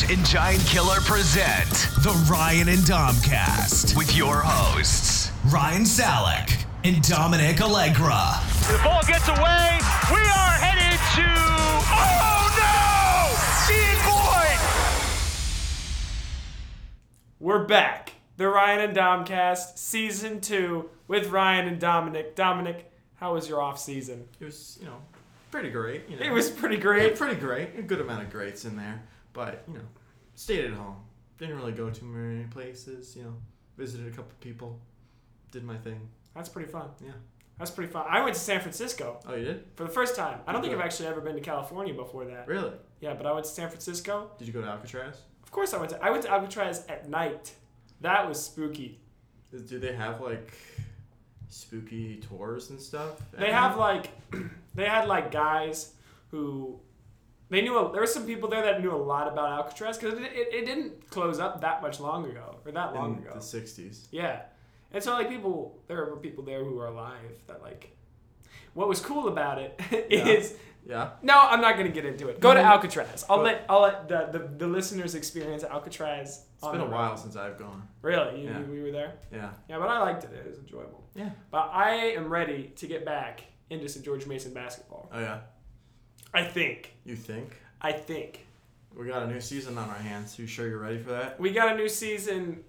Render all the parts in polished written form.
and Giant Killer present the Ryan and Domcast with your hosts, Ryan Salek and Dominic Allegra. The ball gets away. We are headed to... Oh, no! Ian Boyd! We're back. The Ryan and Domcast, Season 2 with Ryan and Dominic. Dominic, how was your off season? It was, pretty great. It was pretty great. Yeah, pretty great. A good amount of greats in there. But, stayed at home. Didn't really go too many places, Visited a couple people. Did my thing. That's pretty fun. Yeah. That's pretty fun. I went to San Francisco. Oh, you did? For the first time. I don't think Good. I've actually ever been to California before that. Really? Yeah, but I went to San Francisco. Did you go to Alcatraz? Of course I went to Alcatraz at night. That was spooky. Do they have, spooky tours and stuff? They have, they had, guys who... There were some people there that knew a lot about Alcatraz because it didn't close up that much long ago, or that long in ago. the 60s. Yeah. And so, there were people there who are alive that, what was cool about it is... Yeah? No, I'm not going to get into it. Go to Alcatraz. I'll let the listeners experience Alcatraz. It's been a while since I've gone. Really? Yeah. We were there? Yeah. Yeah, but I liked it. It was enjoyable. Yeah. But I am ready to get back into St. George Mason basketball. Oh, yeah? I think. You think? I think. We got a new season on our hands. You sure you're ready for that? We got a new season.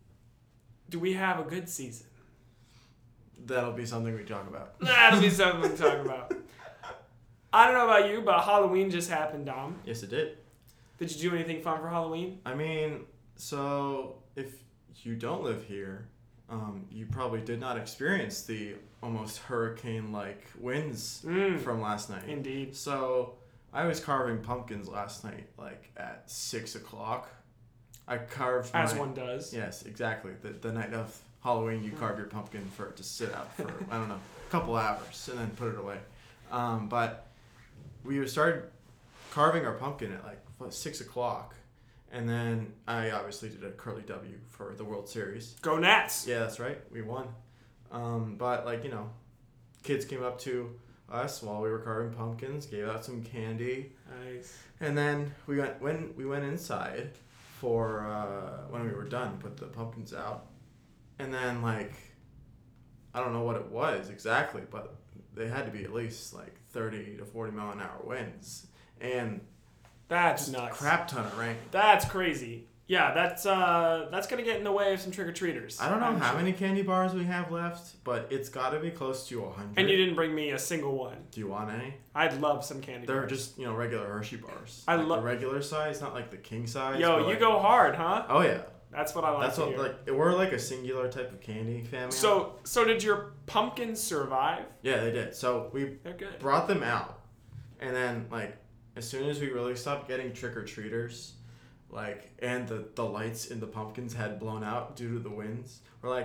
Do we have a good season? That'll be something we talk about. That'll be something to talk about. I don't know about you, but Halloween just happened, Dom. Yes, it did. Did you do anything fun for Halloween? I mean, so if you don't live here, you probably did not experience the almost hurricane-like winds from last night. Indeed. So I was carving pumpkins last night, at 6 o'clock. I carved As one does. Yes, exactly. The night of Halloween, you carve your pumpkin for it to sit out for, I don't know, a couple hours and then put it away. But we started carving our pumpkin at 6 o'clock. And then I obviously did a curly W for the World Series. Go Nats! Yeah, that's right. We won. But kids came up to us while we were carving pumpkins, gave out some candy. Nice. And then we went inside for when we were done, put the pumpkins out. And then I don't know what it was exactly, but they had to be at least 30 to 40 mile an hour winds. And That's nuts. crap ton of rain. That's crazy. Yeah, that's gonna get in the way of some trick-or-treaters. I don't know how many candy bars we have left, but it's got to be close to 100. And you didn't bring me a single one. Do you want any? I'd love some candy They're bars. just, regular Hershey bars. I the love regular size, not the king size. Yo, but you go hard, huh? Oh yeah. That's what I like That's to what hear. we're a singular type of candy family. So did your pumpkins survive? Yeah, they did. So we They're good. brought them out, and then as soon as we really stopped getting trick or treaters, and the lights in the pumpkins had blown out due to the winds, we're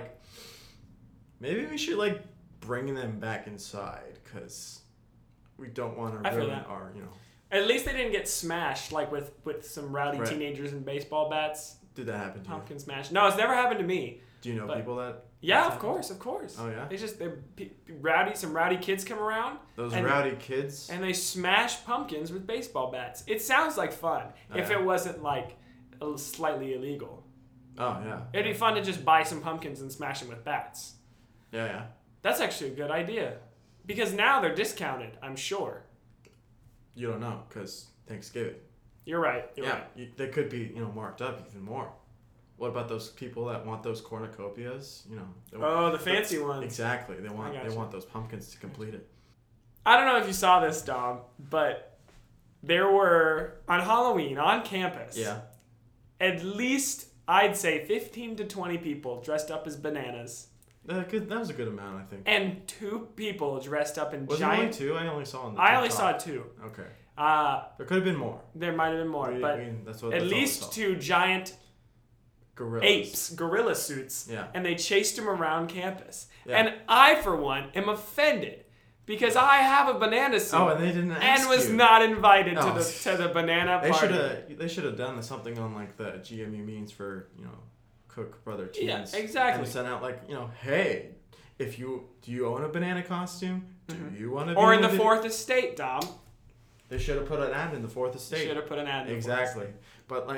maybe we should bring them back inside because we don't want to ruin our At least they didn't get smashed with some rowdy Right. teenagers and baseball bats. Did that happen to you? Pumpkin smash. No, it's never happened to me. Do you know people that? Yeah, that's of course. Oh yeah. Some rowdy kids come around. Those and- rowdy kids. And they smash pumpkins with baseball bats. It sounds like fun if Yeah. it wasn't slightly illegal. Oh yeah. It'd be fun to just buy some pumpkins and smash them with bats. Yeah. That's actually a good idea. Because now they're discounted, I'm sure. You don't know because Thanksgiving. You're right. You're right. They could be marked up even more. What about those people that want those cornucopias? The fancy ones. Exactly. They want gotcha. those pumpkins to complete it. I don't know if you saw this, Dom, but there were, on Halloween, on campus, Yeah. at least, I'd say, 15 to 20 people dressed up as bananas. That was a good amount, I think. And 2 people dressed up in Was it only 2? I only saw on the I only TikTok. saw 2. Okay. There There could have been more. might have been more, but that's at all we least saw. 2 giant Gorillas. gorilla suits, Yeah. and they chased him around campus. Yeah. And I, for one, am offended because I have a banana suit Oh, and they didn't ask and was you. not invited Oh. to the banana party. They should have done something on the GMU means for Cook Brother teens. Yeah, exactly. And sent out hey, do you own a banana costume? Do you want to? Or in the Fourth Estate, Dom. They should have put an ad in the Fourth Estate. Should have put an ad in the Exactly. But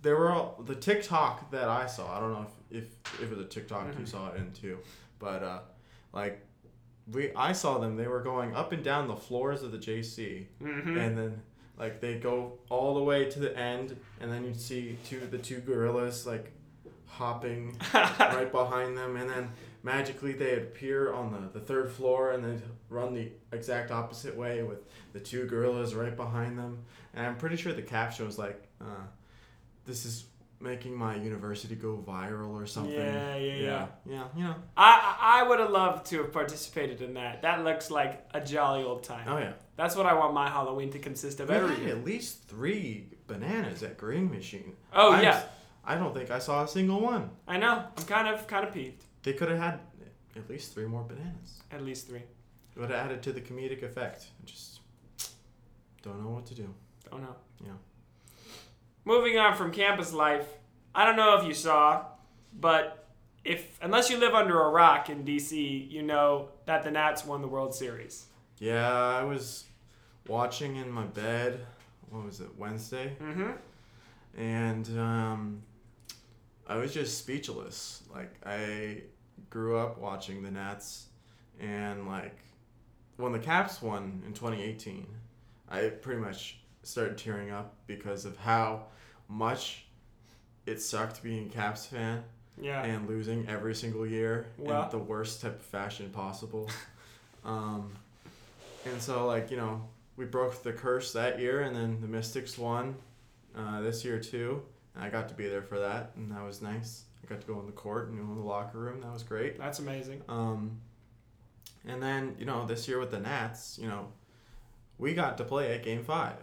there were the TikTok that I saw. I don't know if it was a TikTok you saw it in too, but I saw them. They were going up and down the floors of the JC, and then like they go all the way to the end, and then you'd see the two gorillas like hopping right behind them, and then magically they appear on the third floor, and then run the exact opposite way with the two gorillas right behind them. And I'm pretty sure the caption was like, "This is making my university go viral" or something. Yeah. You know. I would have loved to have participated in that. That looks like a jolly old time. Oh yeah. That's what I want my Halloween to consist of We every had year. at least 3 bananas at Green Machine. Oh, yeah. I don't think I saw a single one. I know. I'm kind of peeved. They could have had at least 3 more bananas. At least 3. It would have added to the comedic effect. Just don't know what to do. Don't know. Yeah. Moving on from campus life, I don't know if you saw, but unless you live under a rock in DC, you know that the Nats won the World Series. Yeah, I was watching in my bed. What was it, Wednesday? Mm-hmm. And I was just speechless. Like, I grew up watching the Nats, and like when the Caps won in 2018, I pretty much started tearing up because of how much it sucked being a Caps fan. Yeah. And losing every single year Well. in the worst type of fashion possible. And so, like, you know, we broke the curse that year, and then the Mystics won this year too. And I got to be there for that, and that was nice. I got to go in the court and in the locker room. That was great. That's amazing. And then, you know, this year with the Nats, you know, we got to play at Game 5.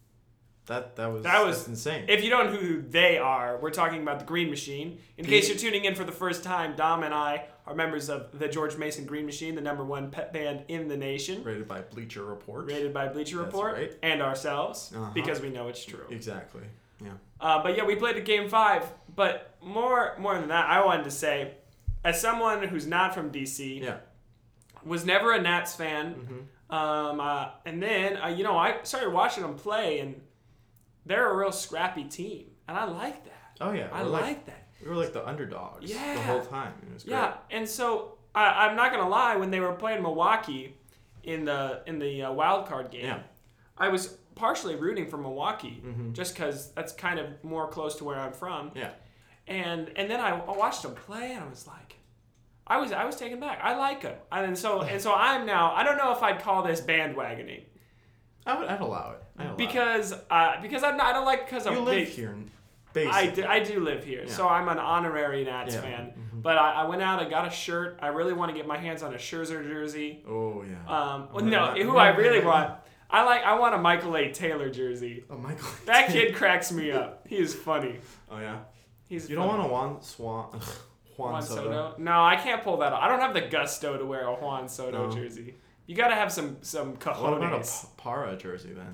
That's insane. If you don't know who they are, we're talking about the Green Machine. In case you're tuning in for the first time, Dom and I are members of the George Mason Green Machine, the #1 pet band in the nation. Rated by Bleacher Report. That's Report. right. And ourselves, Uh-huh. because we know it's true. Exactly. Yeah. But yeah, we played at Game 5. But more than that, I wanted to say, as someone who's not from DC, Yeah. was never a Nats fan, Mm-hmm. and then, you know, I started watching them play, and they're a real scrappy team, and I like that. Oh yeah. I like that. We were like the underdogs Yeah. the whole time. It was great. Yeah, and so I'm not gonna lie. When they were playing Milwaukee in the wild card game, Yeah. I was partially rooting for Milwaukee just because that's kind of more close to where I'm from. Yeah. And then I watched them play, and I was like, I was taken back. I like them, and so I'm now. I don't know if I'd call this bandwagoning I'd allow it. because I'm not. I don't like because I'm You live big. here, basically. I do live here, so I'm an honorary Nats Yeah. fan. But I went out, I got a shirt. I really want to get my hands on a Scherzer jersey. Oh yeah. Who I really want, I want a Michael A. Taylor jersey. Oh, Michael. That kid cracks me up. He is funny. Oh yeah. He's You funny. don't want a Juan Soto. No, I can't pull that off. I don't have the gusto to wear a Juan Soto No. jersey. You got to have some What cojones. about a Para jersey then?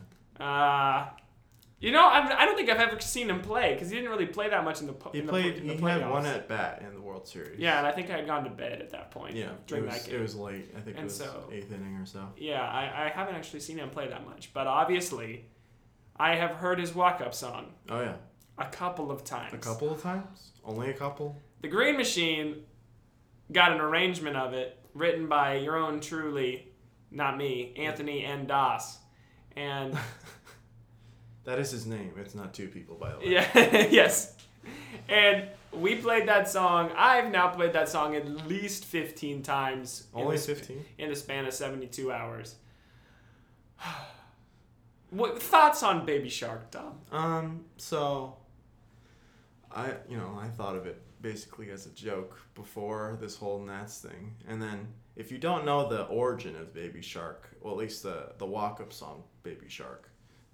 You know, I don't think I've ever seen him play because he didn't really play that much in the He in played. the He playoffs. had one at bat in the World Series. Yeah, and I think I had gone to bed at that point. Yeah. during it was, that game. It was late. I think And it was so- 8th inning or so. Yeah, I haven't actually seen him play that much, but obviously, I have heard his walk-up song Oh yeah. a couple of times. A couple of times. Only a couple. The Green Machine got an arrangement of it written by your own truly, not me, Anthony N. Doss, and That is his name. It's not 2 people, by the way. yeah, yes, and we played that song. I've now played that song at least 15 times. Only 15. in the span of 72 hours. What thoughts on Baby Shark, Dom? So I thought of it basically as a joke before this whole Nats thing. And then if you don't know the origin of Baby Shark, well, at least the walk-up song Baby Shark,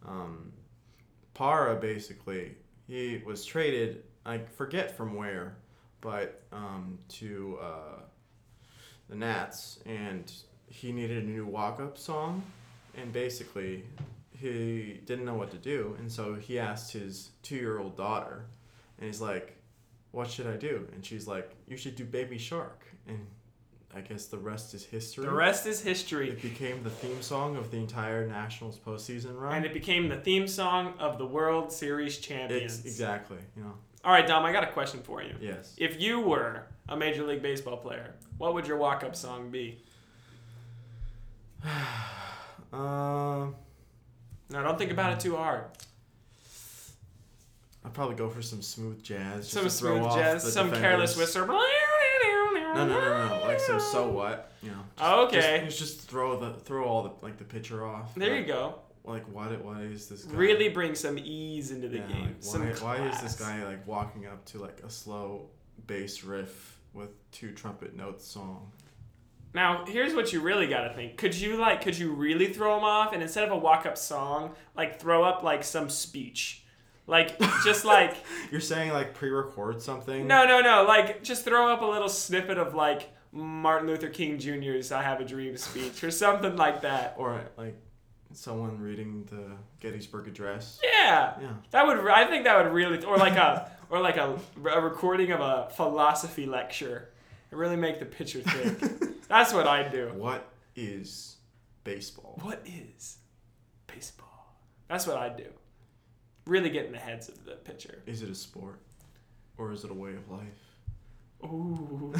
Para basically, he was traded, I forget from where, but to the Nats, and he needed a new walk-up song, and basically he didn't know what to do, and so he asked his 2-year-old daughter, and he's like, what should I do? And she's like, you should do Baby Shark. And I guess the rest is history. The rest is history. It became the theme song of the entire Nationals postseason run. And it became the theme song of the World Series champions. Exactly. You know. All right, Dom, I got a question for you. Yes. If you were a Major League Baseball player, what would your walk-up song be? Um. Now, don't think about it too hard. I'd probably go for some smooth jazz. Some smooth jazz, some Careless Whisper. No. Like some So What, you know. Okay. Just throw all the pitcher off. There you go. Like why is this guy really bring some ease into the game? Like, why is this guy like walking up to like a slow bass riff with 2 trumpet notes song? Now, here's what you really got to think. Could you really throw him off, and instead of a walk-up song, like throw up like some speech? Like, just like... You're saying like pre-record something? No. Like, just throw up a little snippet of like Martin Luther King Jr.'s I Have a Dream speech or something like that. Or like someone reading the Gettysburg Address. Yeah. I think that would really... Or like a recording of a philosophy lecture. And really make the pitcher think. That's what I'd do. What is baseball? What is baseball? That's what I'd do. Really get in the heads of the pitcher. Is it a sport? Or is it a way of life? Ooh.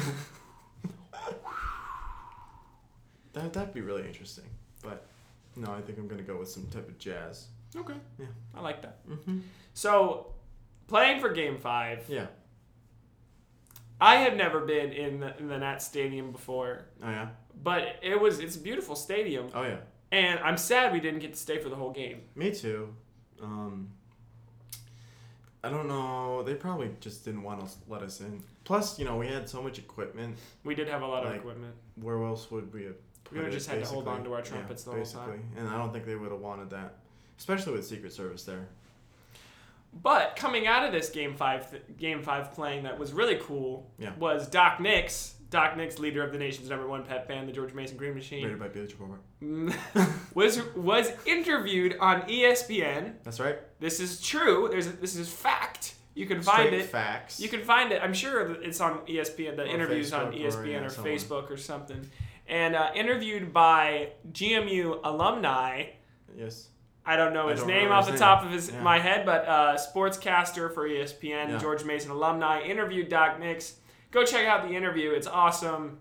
That'd be really interesting. But no, I think I'm going to go with some type of jazz. Okay. Yeah. I like that. Mm-hmm. So, playing for Game 5. Yeah. I have never been in the Nats Stadium before. Oh, yeah? But it's a beautiful stadium. Oh, yeah. And I'm sad we didn't get to stay for the whole game. Me too. I don't know. They probably just didn't want to let us in. Plus, you know, we had so much equipment. We did have a lot of equipment. Where else would we have put We would have it, just had to hold on to our trumpets the whole time. And I don't think they would have wanted that. Especially with Secret Service there. But coming out of this Game 5 playing that was really cool was Doc Nix. Doc Nix, leader of the nation's #1 pet band, the George Mason Green Machine. Rated by Billy Joe was interviewed on ESPN. That's right. This is true. This is fact. You can find Straight it. Facts. You can find it. I'm sure it's on ESPN. The interview's on Facebook ESPN or someone. Facebook or something. And interviewed by GMU alumni. Yes. I don't know his name off the top of my head, but sportscaster for ESPN, George Mason alumni, interviewed Doc Nix. Go check out the interview. It's awesome.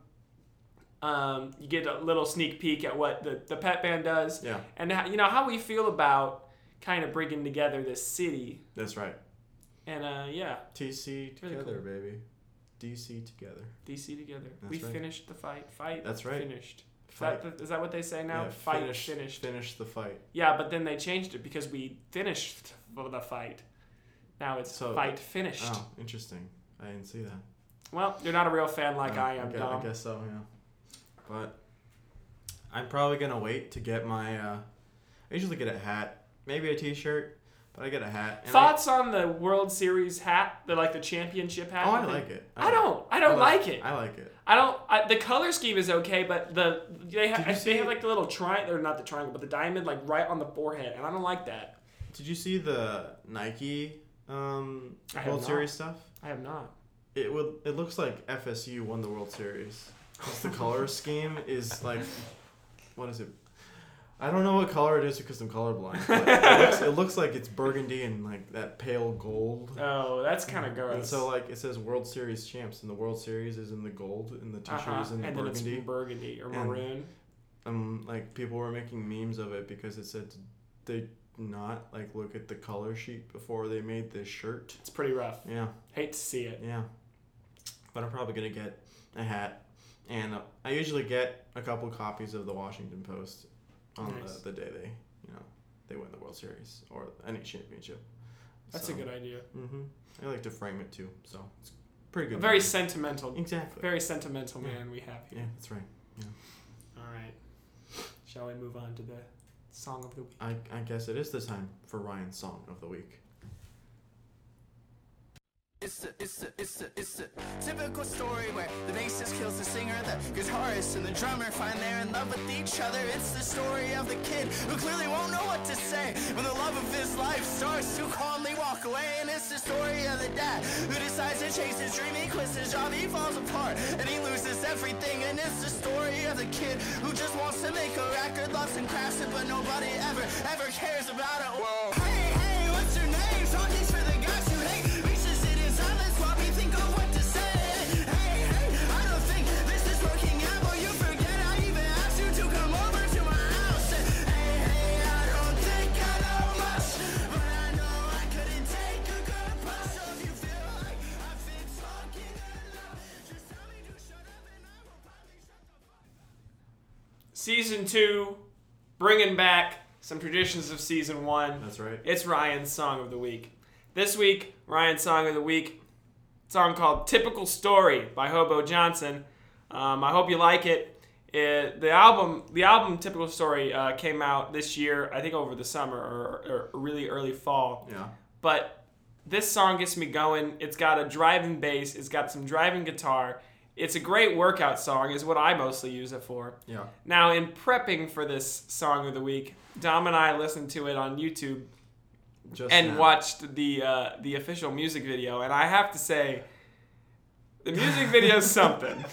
You get a little sneak peek at what the pet band does. Yeah. And how we feel about kind of bringing together this city. That's right. And TC together, really cool. baby. DC together. DC together. That's we right. finished the fight. Fight. That's right. Finished. Fight. Is that what they say now? Yeah, fight. Finished. Finish the fight. Yeah, but then they changed it because we finished the fight. Now it's fight finished. Oh, interesting. I didn't see that. Well, you're not a real fan like I am, Dom. I guess so, yeah. But I'm probably going to wait to get my... I usually get a hat. Maybe a t-shirt, but I get a hat. And Thoughts on the World Series hat? The championship hat? Oh, I like it. I don't like it. I like it. The color scheme is okay, but they have like the little triangle, or not the triangle, but the diamond like right on the forehead, and I don't like that. Did you see the Nike World Series stuff? I have not. It looks like FSU won the World Series. 'Cause the color scheme is like, what is it? I don't know what color it is because I'm colorblind. But it looks like it's burgundy and like that pale gold. Oh, that's kind of gross. And so like it says World Series champs, and the World Series is in the gold, and the t-shirt is in the and burgundy. Then it's burgundy or maroon. And like people were making memes of it because it said they not like look at the color sheet before they made this shirt. It's pretty rough. Yeah. Hate to see it. Yeah. But I'm probably gonna get a hat, and I usually get a couple copies of the Washington Post on the day they win the World Series or any championship. That's a good idea. Mm-hmm. I like to frame it too, so it's pretty good. Very sentimental. Exactly. Very sentimental man we have here. Yeah, that's right. Yeah. All right. Shall we move on to the song of the week? I guess it is the time for Ryan's song of the week. It's a typical story where the bassist kills the singer, the guitarist and the drummer find they're in love with each other. It's the story of the kid who clearly won't know what to say when the love of his life starts to calmly walk walk away, and it's the story of the dad who decides to chase his dream. He quits his job, he falls apart, and he loses everything. And it's the story of the kid who just wants to make a record, loves and crafts it, but nobody ever cares about it. Whoa. Hey, what's your name? Talking for the guys who hate. We should sit in silence while we think of what to say. Hey, I don't think this is working out, but you forget I even asked you to come over to my house. Hey, I don't think I know much, but I know I couldn't take a good punch. So if you feel like I've been talking enough, just tell me to shut up and I will probably shut the fuck up. Season 2, bringing back some traditions of Season 1. That's right. It's Ryan's Song of the Week. This week, Ryan's Song of the Week, a song called Typical Story by Hobo Johnson. I hope you like it. The album Typical Story came out this year, I think over the summer or really early fall. Yeah. But this song gets me going. It's got a driving bass. It's got some driving guitar. It's a great workout song is what I mostly use it for. Yeah. Now, in prepping for this Song of the Week, Dom and I listened to it on YouTube and watched the official music video. And I have to say, the music video is something.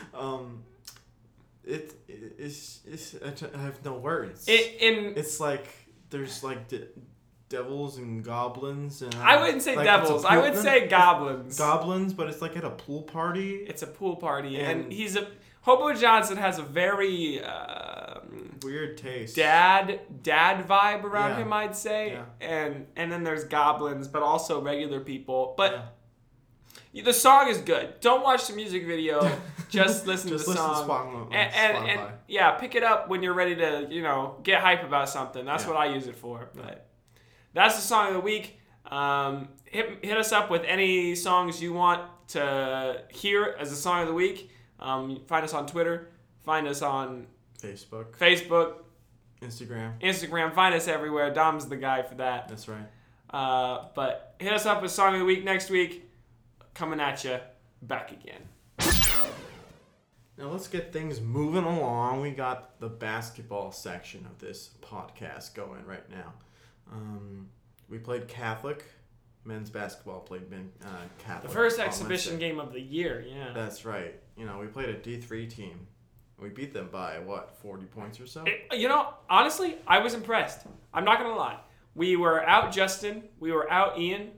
I have no words. It's like there's like devils and goblins and I wouldn't say like devils. I would say goblins. Goblins, but it's like at a pool party. It's a pool party, and Hobo Johnson has a very weird taste. Dad vibe around him, I'd say. Yeah. And then there's goblins, but also regular people. But the song is good. Don't watch the music video. Just listen to the song. Spotify. And yeah, pick it up when you're ready to, get hype about something. That's what I use it for. But that's the Song of the Week. Hit us up with any songs you want to hear as the Song of the Week. Find us on Twitter. Find us on Facebook. Instagram. Find us everywhere. Dom's the guy for that. That's right. But hit us up with Song of the Week next week. Coming at you back again. Now let's get things moving along. We got the basketball section of this podcast going right now. We played Catholic. Men's basketball played Catholic. The first exhibition game of the year, yeah. That's right. We played a D3 team. We beat them by, 40 points or so? Honestly, I was impressed. I'm not going to lie. We were out Justin. We were out Ian.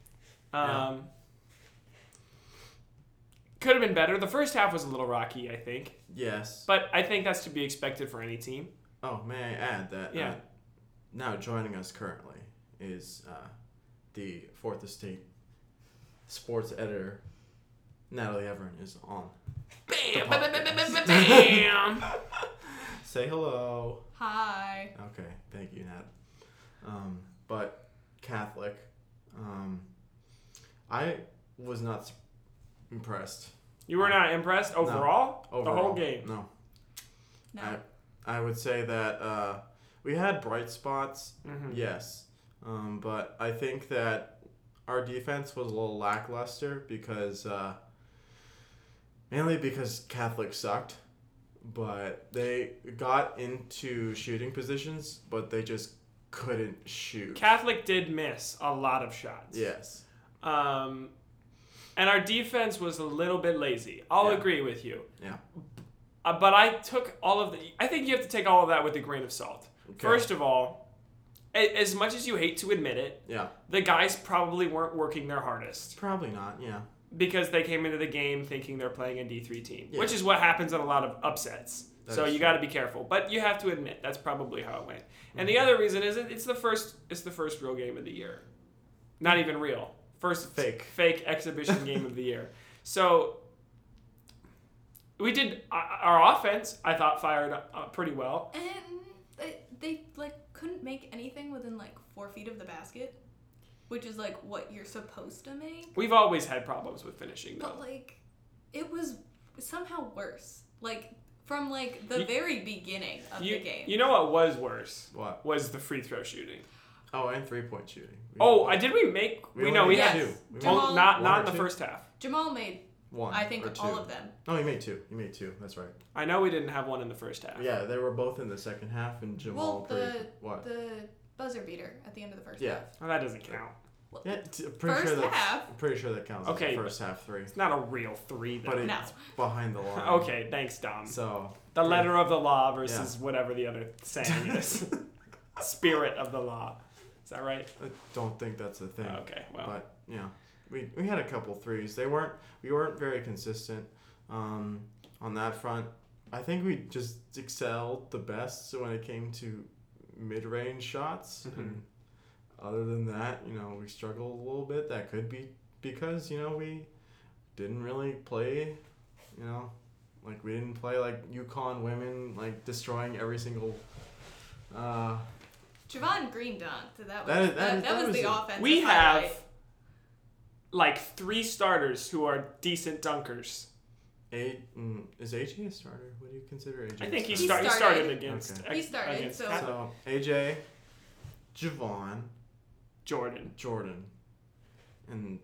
Could have been better. The first half was a little rocky, I think. Yes. But I think that's to be expected for any team. Oh, may I add that now joining us currently is the Fourth Estate sports editor, Natalie Everin, is on. Bam! Say hello. Hi. Okay, thank you, Nat. But Catholic, I was not impressed. You were not impressed overall? No. The whole game? No. No. I would say that we had bright spots, yes. But I think that our defense was a little lackluster because mainly because Catholic sucked. But they got into shooting positions, but they just couldn't shoot. Catholic did miss a lot of shots. Yes. And our defense was a little bit lazy. I'll agree with you. Yeah. But I took I think you have to take all of that with a grain of salt. Okay. First of all, as much as you hate to admit it, the guys probably weren't working their hardest. Probably not, yeah. Because they came into the game thinking they're playing a D3 team, which is what happens in a lot of upsets. So you got to be careful. But you have to admit that's probably how it went. And the other reason is it's the first real game of the year. Not even real. First fake exhibition game of the year. So we did our offense, I thought, fired up pretty well. And they couldn't make anything within 4 feet of the basket, which is what you're supposed to make. We've always had problems with finishing though. But it was somehow worse. From the very beginning of the game. You know what was worse? What? Was the free throw shooting. Oh, and 3-point shooting. Did we make? We had 2. Well, not in the first half. Jamal made 1. I think or 2. all of them. No, he made 2. He made 2. That's right. I know we didn't have one in the first half. Yeah, they were both in the second half, and Jamal the buzzer beater at the end of the first half. Well, that doesn't count. Well, Yeah, pretty sure that counts. Okay, as the first half 3. It's not a real 3, though. But it's No. behind the line. Okay, thanks, Dom. So The letter of the law versus whatever the other saying is. Spirit of the law. Is that right? I don't think that's a thing. Okay, well. But yeah, we had a couple threes. We weren't very consistent on that front. I think we just excelled the best when it came to mid-range shots. Mm-hmm. And other than that, we struggled a little bit. That could be because we didn't really play. Like we didn't play like UConn women, like destroying every single. Javon Green dunked. That That was was the it. offensive We highlight. have like 3 starters who are decent dunkers. Is AJ a starter? What do you consider AJ? I think he He started started. against. He started, against so- Cal- So AJ, Javon, Jordan, and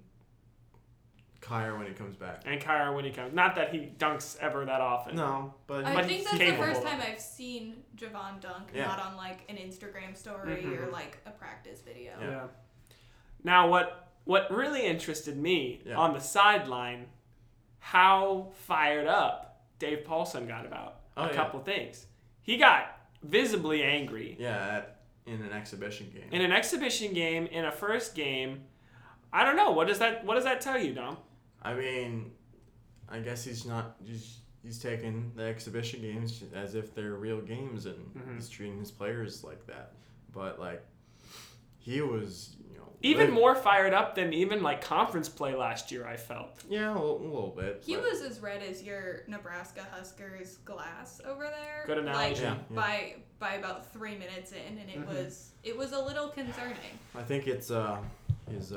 Kyra when he comes back. and Kyra when he comes. Not that he dunks ever that often. No, but I But think he's that's capable. the first time I've seen Javon dunk, Yeah. not on like an Instagram story or like a practice video. Yeah. Now, what really interested me Yeah. on the sideline, how fired up Dave Paulson got about a couple things. He got visibly angry in an exhibition game. in an exhibition game, in a first game. I don't know. What does that tell you, Dom? I mean, I guess he's taking the exhibition games as if they're real games, and he's treating his players like that. But like, he was Even more fired up than even like conference play last year, I felt. Yeah, a little bit. He but- was as red as your Nebraska Huskers glass over there. Good analogy. Like, Yeah. by about 3 minutes in, and it was a little concerning. I think it's his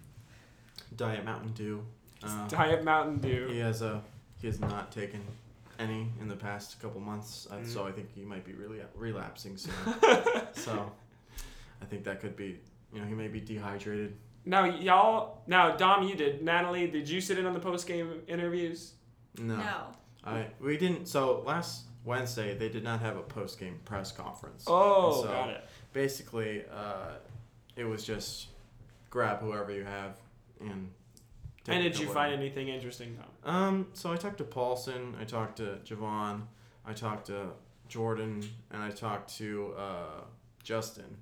Diet Mountain Dew. Diet Mountain Dew. He has not taken any in the past couple months, so I think he might be really relapsing soon. So I think that could be, he may be dehydrated. Now, Dom, you did. Natalie, did you sit in on the post-game interviews? No. We didn't. So last Wednesday, they did not have a post-game press conference. Oh, so got it. Basically, it was just grab whoever you have and. And did you find anything interesting, Dom? So I talked to Paulson, I talked to Javon, I talked to Jordan, and I talked to Justin.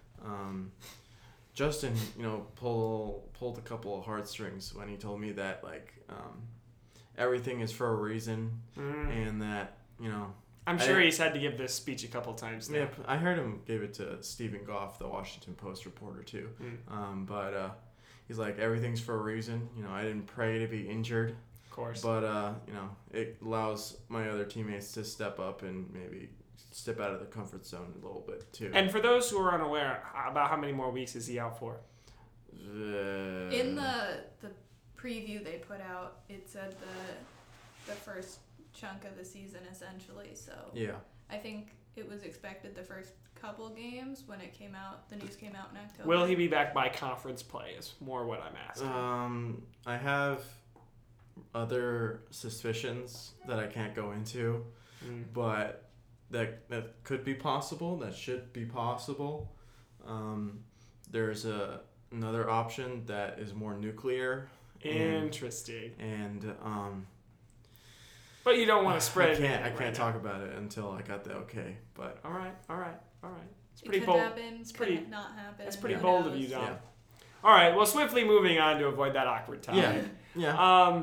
Justin, pulled a couple of heartstrings when he told me that everything is for a reason, and that I'm sure he's had to give this speech a couple times now. Yeah, I heard him give it to Stephen Goff, the Washington Post reporter too. But he's like, everything's for a reason. I didn't pray to be injured. Of course. But it allows my other teammates to step up and maybe step out of the comfort zone a little bit too. And for those who are unaware, about how many more weeks is he out for? In the preview they put out, it said the first chunk of the season essentially. So yeah, I think it was expected the first couple games when it came out. The news came out in October. Will he be back by conference play? Is more what I'm asking. I have other suspicions that I can't go into, but that could be possible. That should be possible. There's another option that is more nuclear. Interesting. And but you don't want to spread. I can't talk about it until I got the okay. But all right. It's it pretty could bold. happen. It's pretty not happen. That's pretty Who bold knows? of you, Dom. Yeah. All right. Well, swiftly moving on to avoid that awkward time. Yeah.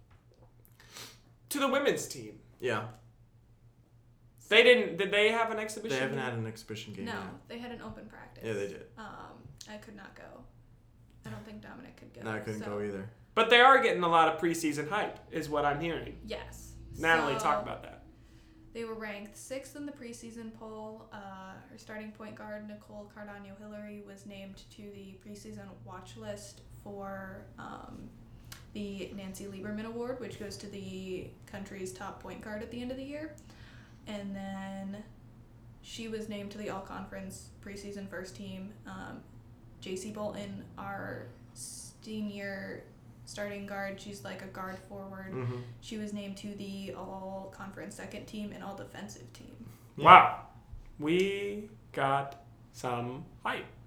To the women's team. Yeah. They didn't. Did they have an exhibition? They haven't had an exhibition game No, yet. they had an open practice. Yeah, they did. I could not go. I don't think Dominic could go. No, I couldn't go either. But they are getting a lot of preseason hype, is what I'm hearing. Yes. Natalie, So, talk about that. They were ranked 6th in the preseason poll. Her starting point guard, Nicole Cardano-Hillary, was named to the preseason watch list for the Nancy Lieberman Award, which goes to the country's top point guard at the end of the year. And then she was named to the all-conference preseason first team. JC Bolton, our senior starting guard, she's like a guard forward. Mm-hmm. She was named to the all-conference second team and all-defensive team. Yeah. Wow. We got some hype.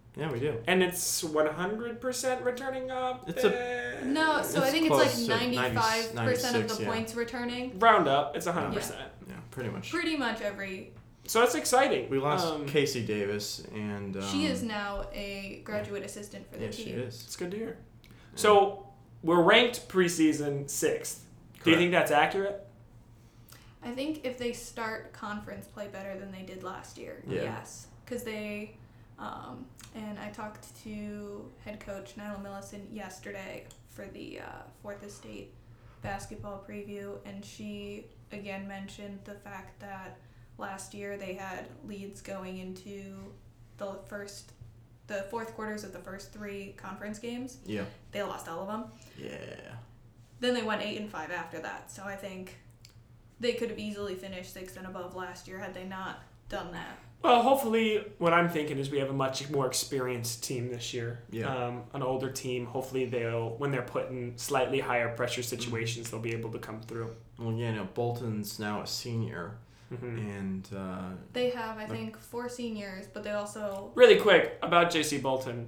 Yeah, we do. And it's 100% returning No, so I think it's like 95% of the points returning. Round up, it's 100%. Yeah, pretty much. Pretty much every. So that's exciting. We lost Casey Davis, and she is now a graduate assistant for the team. She is. It's good to hear. So we're ranked preseason 6th. Correct. Do you think that's accurate? I think if they start conference play better than they did last year, yes. Because they, and I talked to head coach Nyla Millicent yesterday for the Fourth Estate basketball preview, and she again mentioned the fact that last year they had leads going into the fourth quarters of the first 3 conference games. Yeah. They lost all of them. Yeah. Then they went 8-5 after that. So I think they could have easily finished 6th and above last year had they not done that. Well, hopefully, what I'm thinking is we have a much more experienced team this year. Yeah. An older team. Hopefully, when they're put in slightly higher pressure situations, they'll be able to come through. Well, Bolton's now a senior. And they have, I think, 4 seniors, but they also... Really quick about J.C. Bolton.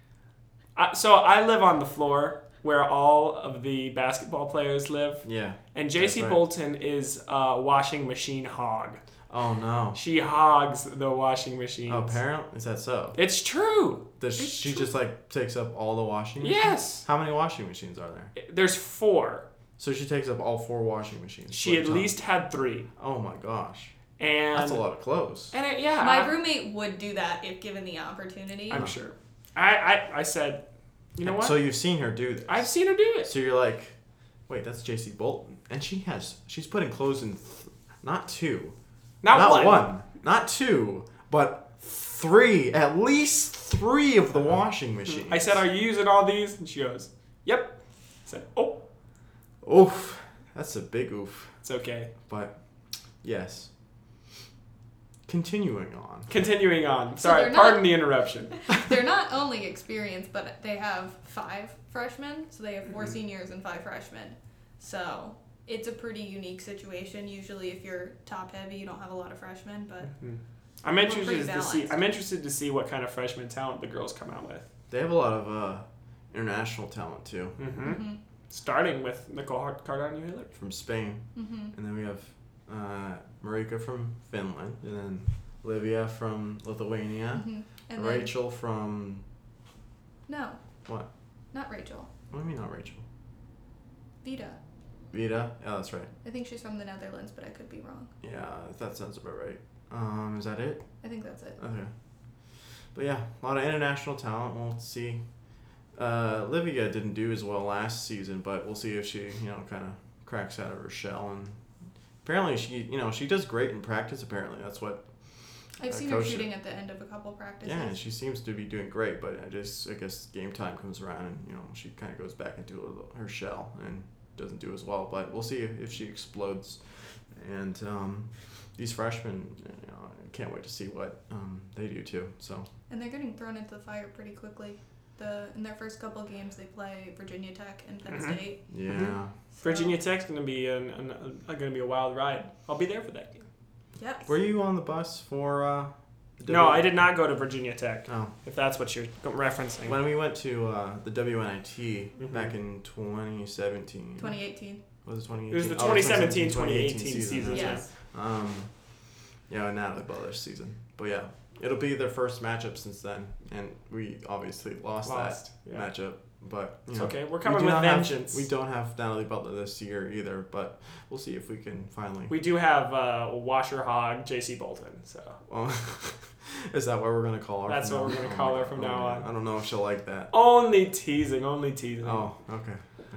So I live on the floor where all of the basketball players live. Yeah. And J.C. Bolton is a washing machine hog. Oh, no. She hogs the washing machines. Oh, apparently? Is that so? It's true. She just, takes up all the washing machines? Yes. How many washing machines are there? There's 4. So she takes up all 4 washing machines. She at least had 3. Oh my gosh. And that's a lot of clothes. And my roommate would do that if given the opportunity. I'm sure. I said, you know what? So you've seen her do this. I've seen her do it. So you're like, wait, that's J.C. Bolton, and she's putting clothes in not 2, not one, not 2, but 3, at least 3 of the washing machines. I said, are you using all these? And she goes, yep. I said, oh. Oof. That's a big oof. It's okay. But, yes. Continuing on. Sorry, pardon the interruption. They're not only experienced, but they have 5 freshmen. So they have 4 seniors and 5 freshmen. So it's a pretty unique situation. Usually if you're top heavy, you don't have a lot of freshmen. But I'm interested to see what kind of freshman talent the girls come out with. They have a lot of international talent, too. Starting with Nicole Cardanio-Hillard. From Spain. And then we have Marika from Finland. And then Livia from Lithuania. And Rachel from... No. What? Not Rachel. What do you mean not Rachel? Vida. Yeah, that's right. I think she's from the Netherlands, but I could be wrong. Yeah, that sounds about right. Is that it? I think that's it. Okay. But yeah, a lot of international talent. We'll see. Livia didn't do as well last season, but we'll see if she, kind of cracks out of her shell. And apparently she does great in practice. Apparently that's what I've seen her shooting at the end of a couple practices. Yeah, and she seems to be doing great. But I guess game time comes around and she kind of goes back into her shell and doesn't do as well. But we'll see if she explodes. And these freshmen, I can't wait to see what they do too. So. And they're getting thrown into the fire pretty quickly. In their first couple of games, they play Virginia Tech and Penn State. Yeah. So, Virginia Tech's going to be a wild ride. I'll be there for that game. Yes. Were you on the bus for? No, I did not go to Virginia Tech. Oh. If that's what you're referencing. When we went to the WNIT back in 2017. 2018. Was it 2018? It was the 2017-2018 season. Yes. Yeah, Natalie Butler's season. But yeah, it'll be their first matchup since then, and we obviously lost that matchup. But it's okay. We're coming with vengeance. We don't have Natalie Butler this year either, but we'll see if we can finally. We do have washer hog J.C. Bolton. So. Well, is that what we're gonna call her? That's what we're gonna call her from now on. I don't know if she'll like that. Only teasing. Oh, okay.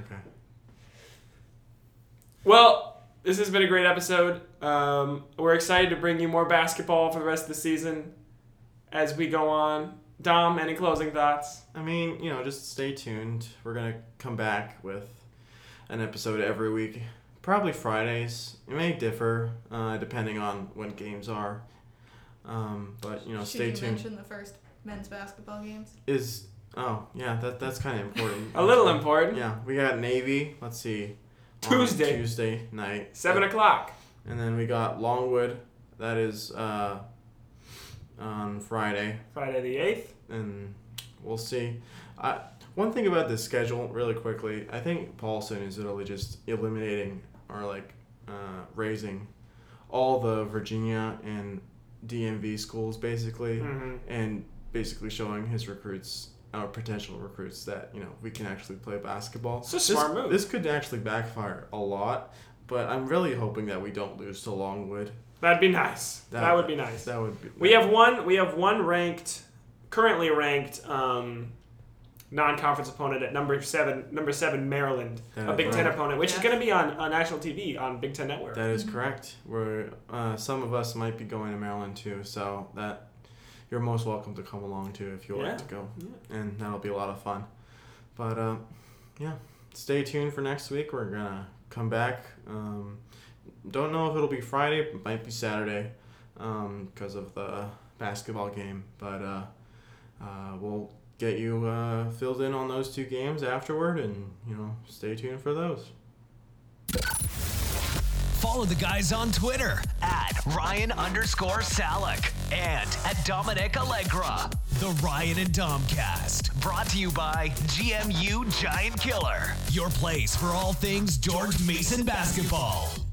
Well, this has been a great episode. We're excited to bring you more basketball for the rest of the season as we go on. Dom, any closing thoughts? I mean, just stay tuned. We're going to come back with an episode every week. Probably Fridays. It may differ depending on when games are. But, stay tuned. Should you mention the first men's basketball games? That's kind of important. A little important. Yeah, we got Navy. Let's see. Tuesday night. 7:00. And then we got Longwood. That is on on Friday. Friday the 8th. And we'll see. One thing about this schedule, really quickly, I think Paulson is really just eliminating or raising all the Virginia and DMV schools basically, and basically showing his recruits, our potential recruits, that we can actually play basketball. It's a smart move. This could actually backfire a lot, but I'm really hoping that we don't lose to Longwood. That'd be nice. That would be nice. That would be. We have one currently ranked non-conference opponent at number 7 Maryland, a Big Ten opponent, which is going to be on national TV on Big Ten Network. That is correct. We're some of us might be going to Maryland too, so that you're most welcome to come along too if you like to go, and that'll be a lot of fun. But stay tuned for next week. We're gonna come back. Don't know if it'll be Friday. It might be Saturday, because of the basketball game. But we'll get you filled in on those 2 games afterward, and stay tuned for those. Follow the guys on Twitter at Ryan_Salek and at Dominic Allegra. The Ryan and Domcast, brought to you by GMU Giant Killer, your place for all things George Mason basketball.